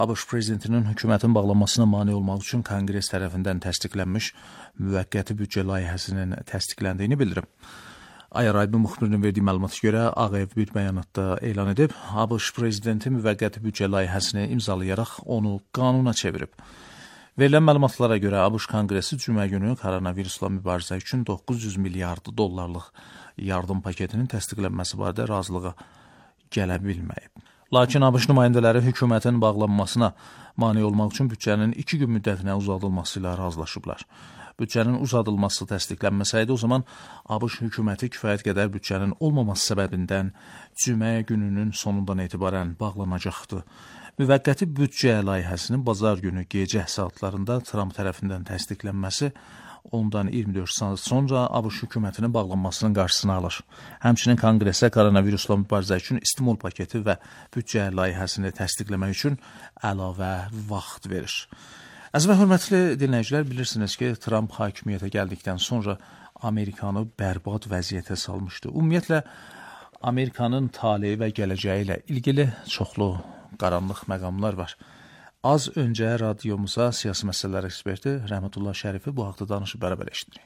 ABŞ prezidentinin hökumətin bağlanmasına mane olmaq üçün Konqres tərəfindən təsdiqlənmiş müvəqqəti büdcə layihəsinin təsdiqləndiyini bildirib. Ayaraybi müxbirinin verdiyi məlumata görə Ağ Ev bir bəyanatda elan edib, ABŞ prezidenti müvəqqəti büdcə layihəsini imzalayaraq onu qanuna çevirib. Verilən məlumatlara görə ABŞ Konqresi cümə günü koronavirusla mübarizə üçün 900 milyard dollarlıq yardım paketinin təsdiqlənməsi barədə razılığa gələ bilməyib. Lakin ABŞ nümayəndələri hökumətin bağlanmasına mane olmaq üçün büdcənin 2 gün müddətinə uzadılması ilə razılaşıblar. Büdcənin uzadılması təsdiqlənməsəydi, o zaman ABŞ hökuməti kifayət qədər büdcənin olmaması səbəbindən cümə gününün sonundan etibarən bağlanacaqdı. Müvəqqəti büdcə layihəsinin bazar günü gecə saatlarında Trump tərəfindən təsdiqlənməsi ondan 24 saat sonra ABŞ hökumətinin bağlanmasının qarşısını alır. Həmçinin Konqresə koronavirusla mübarizə üçün stimul paketi və büdcə layihəsini təsdiqləmək üçün əlavə vaxt verir. Əziz və hörmətli dinləyicilər, bilirsiniz ki, Trump hakimiyyətə gəldikdən sonra Amerikanı bərbad vəziyyətə salmışdı. Ümumiyyətlə, Amerikanın taleyi və gələcəyi ilə ilgili çoxlu qaranlıq məqamlar var. Az öncə radiomuza siyasi məsələlər eksperti Rəhmətullah Şərifi bu haqda danışıb bərabər eşitdik.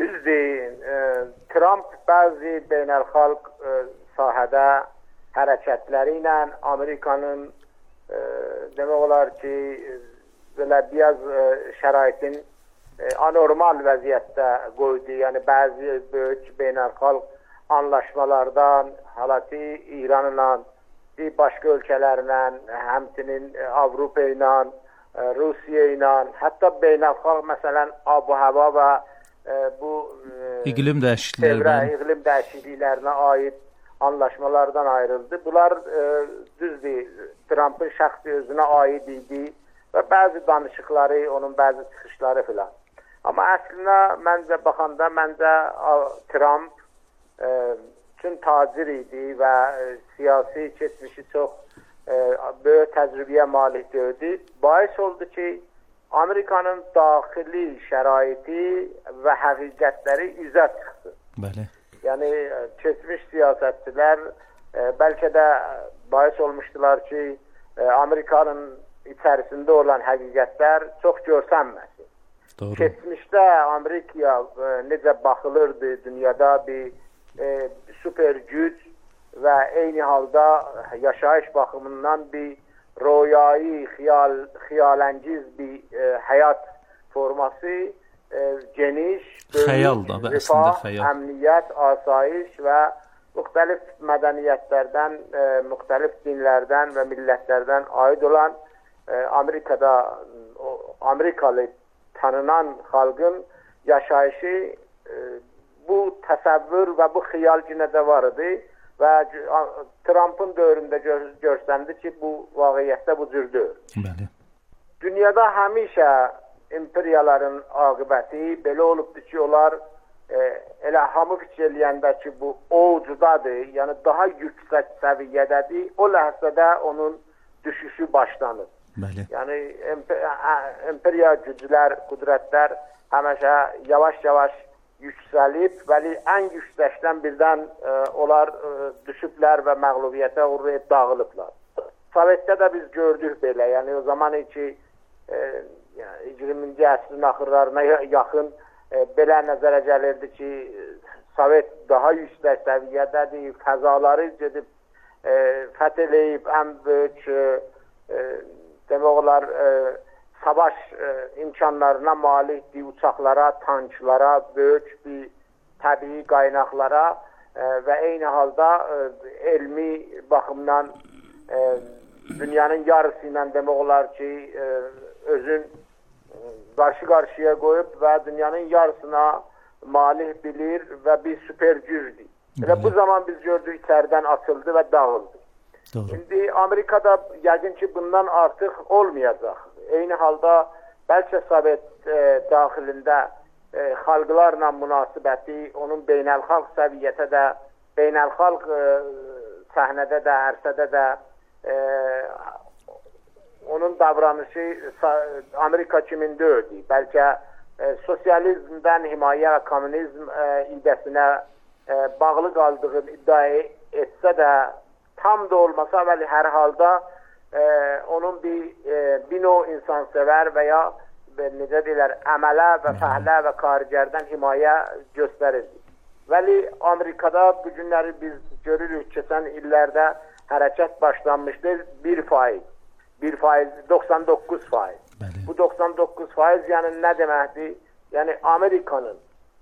Düzdür, Trump bəzi beynəlxalq sahədə hərəkətləri ilə Amerikanın demək olar ki, belə biraz şəraitin anormal vəziyyətdə qoydu. Yəni bəzi böyük beynəlxalq anlaşmalardan, halatı İranla, başqa ölkələrlə, həmçinin Avropa ilə, Rusiya ilə, hətta beynəlxalq məsələn ab-hava və bu iqlim dəyişikliklərinə aid anlaşmalardan ayrıldı. Bunlar düzdür, Trump'ın şəxsi özünə aid idi və bəzi danışıqları, onun bəzi çıxışları filan. Amma əslində məncə baxanda Trump üçün tacir idi və siyasi keçmişi çox böyük təcrübəyə malik deyildi. Bais oldu ki, Amerikanın daxili şəraiti və həqiqətləri üzə çıxdı. Bəli. Yəni, keçmiş siyasətçilər bəlkə də bais olmuşdular ki, Amerikanın içərisində olan həqiqətlər çox görsənməsin. Doğru. Keçmişdə Amerikaya necə baxılırdı dünyada bir süper güc və eyni halda yaşayış baxımından bir rüyayı, xiyaləngiz bir həyat forması, geniş, böyük, rifah, əmniyyət, asayiş və müxtəlif mədəniyyətlərdən, müxtəlif dinlərdən və millətlərdən aid olan Amerikalı tanınan xalqın yaşayışı bu təsəvvür və bu xiyal yenə də var idi və Trump'ın dövründə görsəndi ki, bu vaqiyyətdə bu cürdür. Bəli. Dünyada həmişə imperiyaların aqibəti belə olubdur ki, onlar elə hamı fikir eləyəndə ki, bu ocudadır, yəni daha yüksək səviyyədədir, o ləhzədə onun düşüşü başlanır. Bəli. Yəni imperiya güclər, qüdrətlər həmişə yavaş-yavaş yüksəlib, bəli, ən yüksəkdən birdən onlar düşüblər və məğlubiyyətə uğrayıb dağılıblar. Sovetdə də biz gördük belə, yəni o zaman ki 20-ci əsrin axırlarına yaxın belə nəzərə gəlirdi ki, Sovet daha yüksək səviyyədədir, fəzaları gedib fəth eləyib, ən böyük demək olar savaş imkanlarına malikdir, uçaqlara, tanklara, böyük bir təbii qaynaqlara və eyni halda elmi baxımdan dünyanın yarısı ilə demək olar ki, özün qarşı-qarşıya qoyub və dünyanın yarısına malik bilir və bir süper gücdür. Elə bu zaman biz gördük içəridən açıldı və dağıldı. Doğru. İndi Amerikada yəqin ki, bundan artıq olmayacaq. Eyni halda bəlkə Sovet daxilində xalqlarla münasibəti, onun beynəlxalq səviyyədə də, beynəlxalq səhnədə də, ərsədə də onun davranışı Amerika kimində ödü. Bəlkə sosializmdən himayə və kommunizm idəsinə bağlı qaldığını iddia etsə də, tam da olmasa, bəli, hər halda onun bir növ insansever veya necə deyirlər, əmələ və fəhlə və karigərdən himayə göstərirdi. Vəli Amerikada bu günləri biz görürük, keçən illərdə hərəkət başlanmışdır 1%, 99%. Bu 99% yəni nə deməkdir? Yəni Amerikanın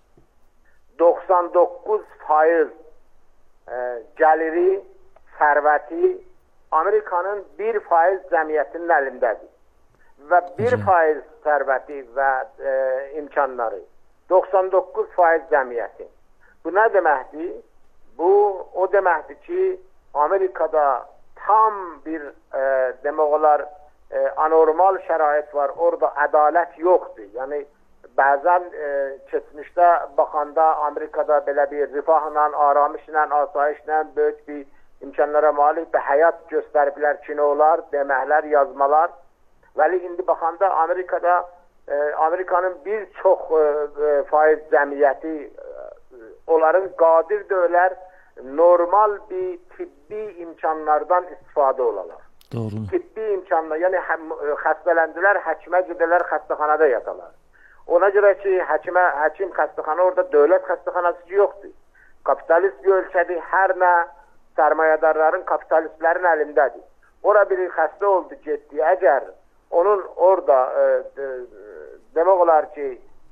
99% gəliri, sərvəti Amerikanın 1% cəmiyyətinin əlindədir. Və 1% sərvəti və imkanları 99% cəmiyyətin. Bu nə deməkdir? Bu o deməkdir ki, Amerikada tam bir demək olar anormal şərait var. Orada ədalət yoxdur. Yəni bəzən keçmişdə baxanda Amerikada belə bir rifahla, aramışla, asayişlə böyük bir imkanlara malik bir həyat göstəriblər, kinolar, deməklər, yazmalar. Vəli indi baxanda Amerikada Amerikanın bir çox faiz cəmiyyəti onların qadir deyilər normal bir tibbi imkanlardan istifadə olarlar. Doğru. Tibbi imkanlar, yəni xəstələndilər, həkimə gedilər, xəstəxanada yatalar. Ona görə ki, həkim xəstəxana orada dövlət xəstəxanası yoxdur. Kapitalist bir ölkədir, hər nə sərmayədarların, kapitalistlərin əlindədir. Ora biri xəstə oldu, getdi. Əgər onun orada demək olar ki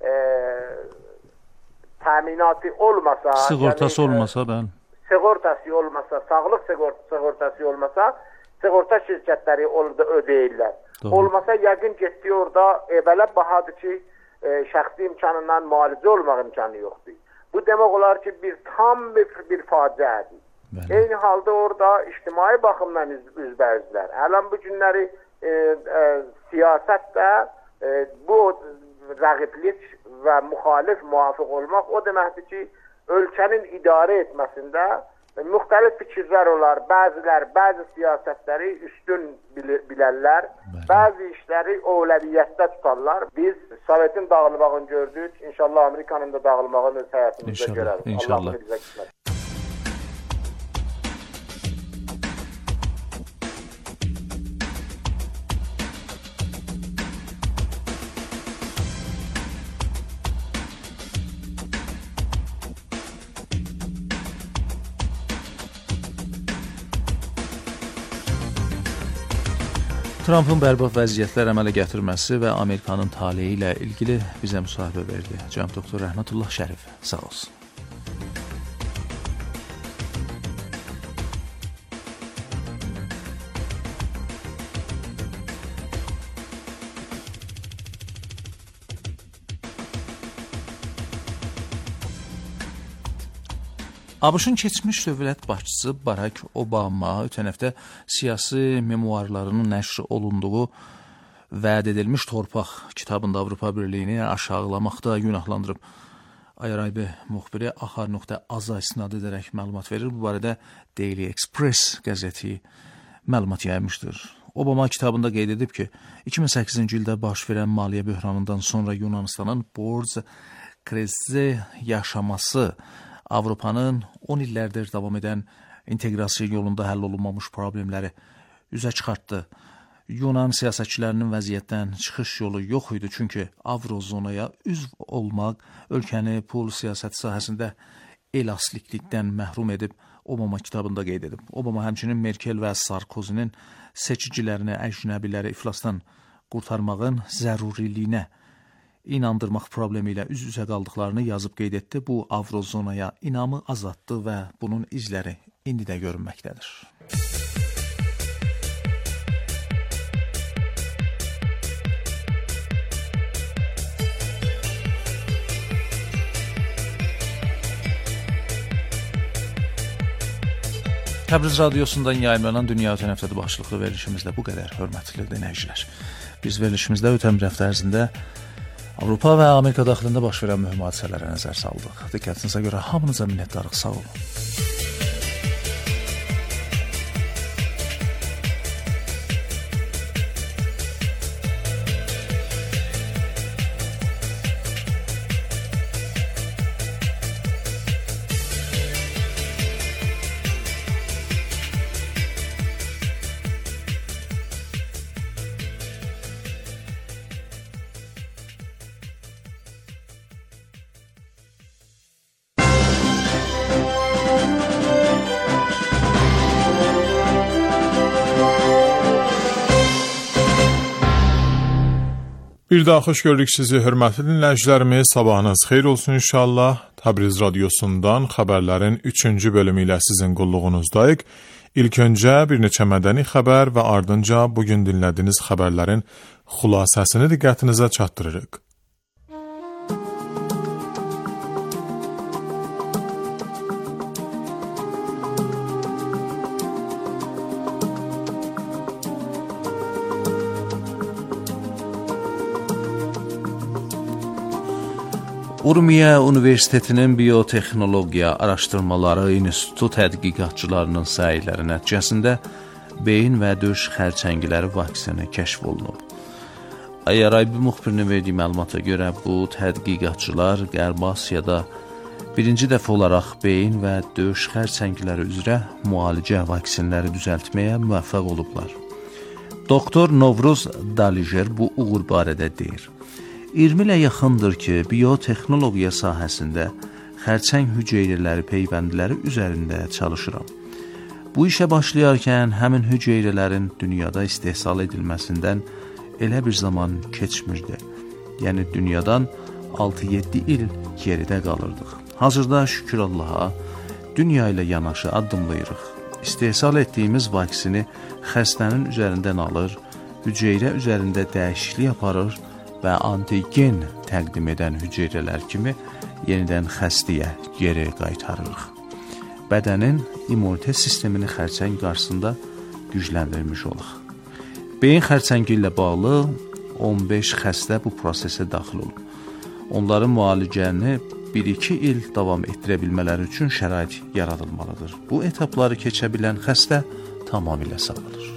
təminatı olmasa, sığortası olmasa, sığortası olmasa, sağlıq sığortası olmasa, sığorta şirkətləri orada ödəyirlər. Doğru. Olmasa yəqin getdi orada belə bahadır ki, şəxsi imkanından müalicə olmaq imkanı yoxdur. Bu demək olar ki, tam bir faciədir. Eyni halda orada ictimai baxımdan üzbəyüzlər. Hələn bu günləri siyasətdə bu rəqiblik və müxalif müvafiq olmaq o deməkdir ki, ölkənin idarə etməsində müxtəlif fikirlər olar. Bəzi siyasətləri üstün bilərlər, bəzi işləri ovləviyyətdə tutarlar. Biz Sovetin dağılmağını gördük. İnşallah Amerikanın da dağılmağını öz həyatımızda görərik. İnşallah. Allah bizə qismət. Trumpın bərbad vəziyyətlər əmələ gətirməsi və Amerikanın taleyi ilə ilgili bizə müsahibə verdi. Cənab Doktor Rəhmətullah Şərif, sağ olsun. ABŞ-ın keçmiş dövlət başçısı Barack Obama ötən həftə siyasi memuarlarının nəşr olunduğu vəd edilmiş torpaq kitabında Avropa Birliyini aşağılamaqda günahlandırıb. Ayaraybi müxbiri Axar.az-a istinad edərək məlumat verir. Bu barədə Daily Express qəzeti məlumat yaymışdır. Obama kitabında qeyd edib ki, 2008-ci ildə baş verən maliyyə böhranından sonra Yunanistanın borc krizi yaşaması Avropanın 10 illərdir davam edən inteqrasiya yolunda həll olunmamış problemləri üzə çıxartdı. Yunan siyasətçilərinin vəziyyətdən çıxış yolu yox idi, çünki Avrozonaya üzv olmaq ölkəni pul siyasəti sahəsində elastiklikdən məhrum edib, Obama kitabında qeyd edib. Obama həmçinin Merkel və Sarkozinin seçicilərini əcnəbiləri iflasdan qurtarmağın zəruriliyinə inandırmaq problemi ilə üz-üzə qaldıqlarını yazıb qeyd etdi. Bu, Avrozonaya inamı azaltdı və bunun izləri indi də görünməkdədir. Təbriz radiosundan yayımlanan Dünya ötən həftədə başlıqlı verilişimizdə bu qədər, hörmətli dinləyicilər. Biz verilişimizdə ötən bir həftə ərzində Avropa və Amerika daxilində baş verən mühüm hadisələrə nəzər saldıq. Diqqətinizə görə hamınıza minnətdarıq, sağ olun. Bir daha xoş gördük sizi, hörmətli dinləyicilərimiz. Sabahınız xeyir olsun inşallah. Təbriz radiosundan xəbərlərin 3-cü bölümü ilə sizin qulluğunuzdayıq. İlk öncə bir neçə mədəni xəbər və ardınca bugün dinlədiyiniz xəbərlərin xülasəsini diqqətinizə çatdırırıq. Urmiya Universitetinin Biotexnologiya Araşdırmaları İnstitutu tədqiqatçılarının səyləri nəticəsində beyin və döş xərçəngiləri vaksini kəşf olunub. IRIB müxbirinin verdiyi məlumata görə bu tədqiqatçılar Qərbi Asiyada birinci dəfə olaraq beyin və döş xərçəngiləri üzrə müalicə vaksinləri düzəltməyə müvəffəq olublar. Doktor Novruz Dalijer bu uğur barədə deyir. 20 ilə yaxındır ki, biotexnologiya sahəsində xərçəng hüceyrələri peyvəndləri üzərində çalışıram. Bu işə başlayarkən həmin hüceyrələrin dünyada istehsal edilməsindən elə bir zaman keçmirdi. Yəni dünyadan 6-7 il geridə qalırdıq. Hazırda şükür Allaha dünya ilə yanaşı addımlayırıq. İstehsal etdiyimiz vaksini xəstənin üzərindən alır, hüceyrə üzərində dəyişiklik aparır və antigen təqdim edən hüceyrələr kimi yenidən xəstəyə geri qaytarırıq. Bədənin immunite sistemini xərçəng qarşısında gücləndirmiş olaq. Beyin xərçəngi ilə bağlı 15 xəstə bu prosesə daxil olub. Onların müalicəni 1-2 il davam etdirə bilmələri üçün şərait yaradılmalıdır. Bu etapları keçə bilən xəstə tamamilə sağalır.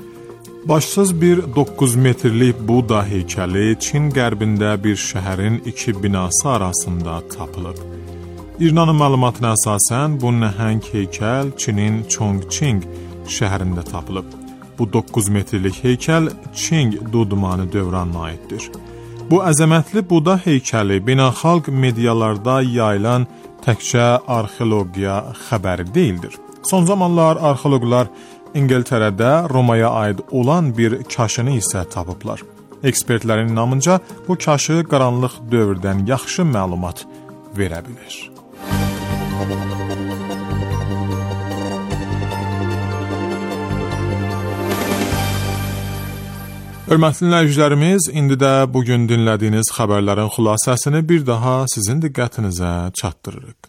Başsız bir 9 metrlik Buda heykəli Çin qərbində bir şəhərin iki binası arasında tapılıb. İranın məlumatına əsasən bu nəhəng heykəl Çinin Chongqing şəhərində tapılıb. Bu 9 metrlik heykəl Qing Dudumanı dövrəninə aiddir. Bu əzəmətli Buda heykəli beynəlxalq medialarda yayılan təkcə arxeologiya xəbəri deyildir. Son zamanlar arxeoloqlar İngiltərədə Romaya aid olan bir kaşını isə tapıblar. Ekspertlərin inamınca bu kaşı qaranlıq dövrdən yaxşı məlumat verə bilir. Hörmətli dinləyicilərimiz, indi də bugün dinlədiyiniz xəbərlərin xülasəsini bir daha sizin diqqətinizə çatdırırıq.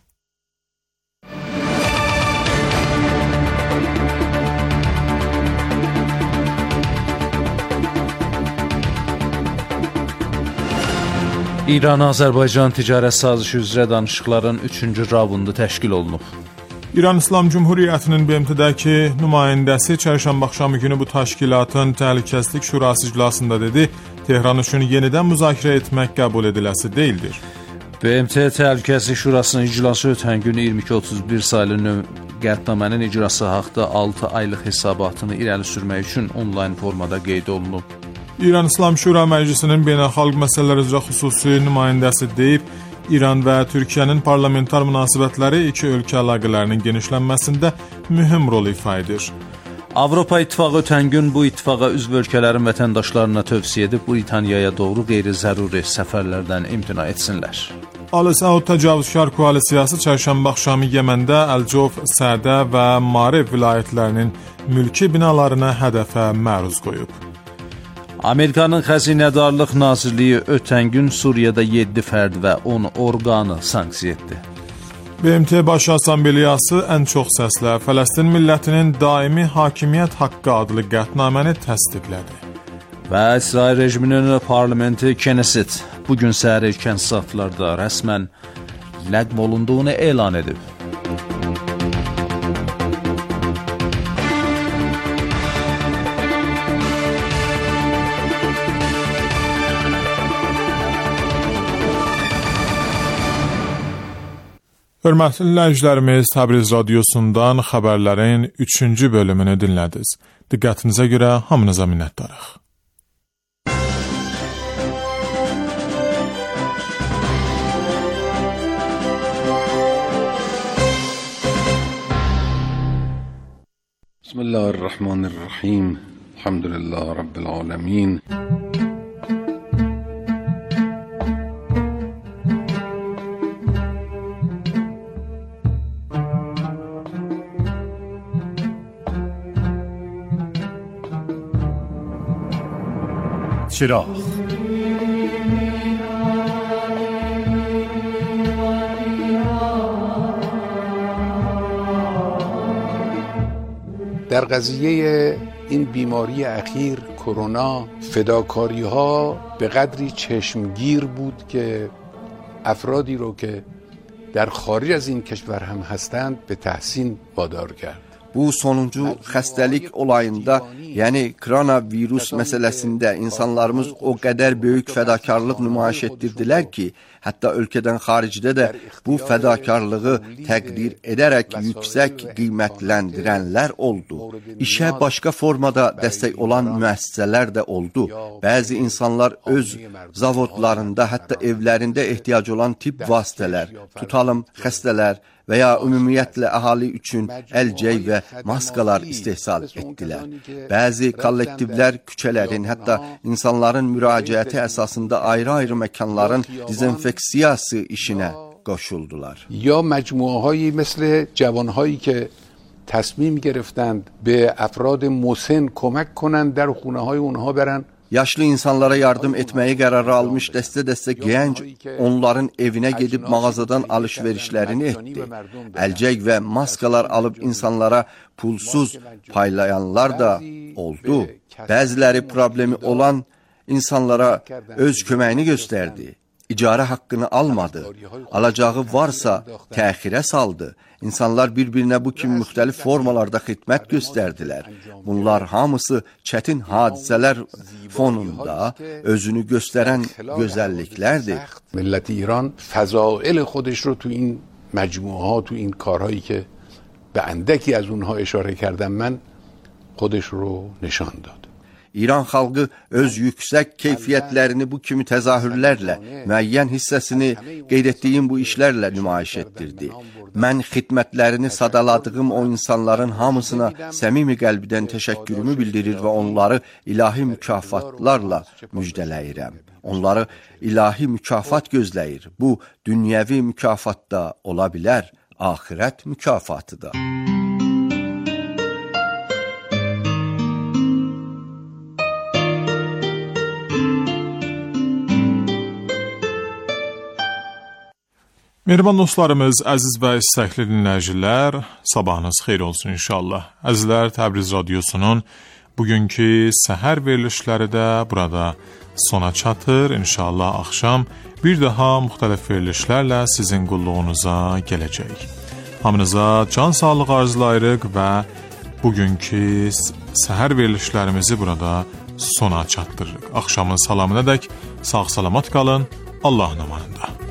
İran-Azərbaycan ticarət sazişi üzrə danışıqların 3-cü raundu təşkil olunub. İran İslam Cümhuriyyətinin BMT-dəki nümayəndəsi çərşənbə axşamı günü bu təşkilatın Təhlükəsizlik Şurası iclasında dedi, Tehran üçün yenidən müzakirə etmək qəbul ediləsi deyildir. BMT Təhlükəsizlik Şurasının iclası ötən gün 22-31 saylı qətnamənin icrası haqda 6 aylıq hesabatını irəli sürmək üçün onlayn formada qeyd olunub. İran İslam Şura Məclisinin beynəlxalq məsələlər üzrə xüsusi nümayəndəsi deyib, İran və Türkiyənin parlamentar münasibətləri iki ölkə əlaqələrinin genişlənməsində mühüm rol ifa edir. Avropa İttifaqı ötən gün bu ittifaqa üzv ölkələrin vətəndaşlarına tövsiyə edib Britaniyaya doğru qeyri-zəruri səfərlərdən imtina etsinlər. Ali Səud təcavüzkar koalisiyası çərşənbə axşamı Yəməndə Əlcof, Sədə və Marib vilayətlərinin mülki binalarına hədəfə məruz qoyub. Amerikanın Xəzinədarlıq Nazirliyi ötən gün Suriyada 7 fərd və 10 orqanı sanksiya etdi. BMT Baş Assambleyası ən çox səslə Fələstin millətinin daimi hakimiyyət haqqı adlı qətnaməni təsdiqlədi. Və İsrail rejiminin parlamenti Knesset bugün səhər erkən saatlarda rəsmən ləğv olunduğunu elan edib. Hörmətli dinləyicilərimiz, Təbriz radiosundan xəbərlərin 3-cü bölümünü dinlədiniz. Diqqətinizə görə hamınıza minnətdarıq. Bismillahirrahmanirrahim. Elhamdülillah Rabbil alemin. چراغ. در قضیه این بیماری اخیر کرونا فداکاری ها به قدری چشمگیر بود که افرادی رو که در خارج از این کشور هم هستند به تحسین وادار کرد. Bu sonuncu xəstəlik olayında, yəni koronavirus məsələsində insanlarımız o qədər böyük fədakarlıq nümayiş etdirdilər ki, hətta ölkədən xaricdə də bu fədakarlığı təqdir edərək yüksək qiymətləndirənlər oldu. İşə başqa formada dəstək olan müəssisələr də oldu. Bəzi insanlar öz zavodlarında, hətta evlərində ehtiyac olan tibb vasitələr, tutalım xəstələr və ya ümumiyyətlə əhali üçün əlcək və maskalar istehsal etdilər. Bəzi kollektivlər küçələrin, hətta insanların müraciəti əsasında ayrı-ayrı məkanların dezinfeksiyası işinə qoşuldular. یا مجموعه‌هایی مثل جوانهایی که تصمیم گرفتند به افراد مسن کمک کنند در خونه‌های اونها برن. Yaşlı insanlara yardım etməyi qərarı almış dəstə-dəstə gənc onların evinə gedib mağazadan alış-verişlərini etdi. Əlcək və maskalar alıb insanlara pulsuz paylayanlar da oldu. Bəziləri problemi olan insanlara öz köməyini göstərdi. İcarə haqqını almadı. Alacağı varsa təxirə saldı. İnsanlar bir-birinə bu kimi müxtəlif formalarda xidmət göstərdilər. Bunlar hamısı çətin hadisələr fonunda özünü göstərən gözəlliklərdir. ملت ایران فضائل خودش رو تو این مجموعه ها، تو این کارهایی که به اندکی از اونها اشاره کردم من، خودش رو نشان داد. İran xalqı öz yüksək keyfiyyətlərini bu kimi təzahürlərlə, müəyyən hissəsini qeyd etdiyim bu işlərlə nümayiş etdirdi. Mən xidmətlərini sadaladığım o insanların hamısına səmimi qəlbdən təşəkkürümü bildirir və onları ilahi mükafatlarla müjdələyirəm. Onları ilahi mükafat gözləyir. Bu, dünyəvi mükafat da ola bilər, axirət mükafatı da. Mehriban dostlarımız, əziz və istəkli dinləyicilər, sabahınız xeyir olsun inşallah. Əzizlər, Təbriz Radiosunun bugünkü səhər verilişləri də burada sona çatır. İnşallah axşam bir daha müxtəlif verilişlərlə sizin qulluğunuza gələcək. Hamınıza can sağlığı arzulayırıq və bugünkü səhər verilişlərimizi burada sona çatdırırıq. Axşamın salamına dək sağ-salamat qalın, Allahın amanında.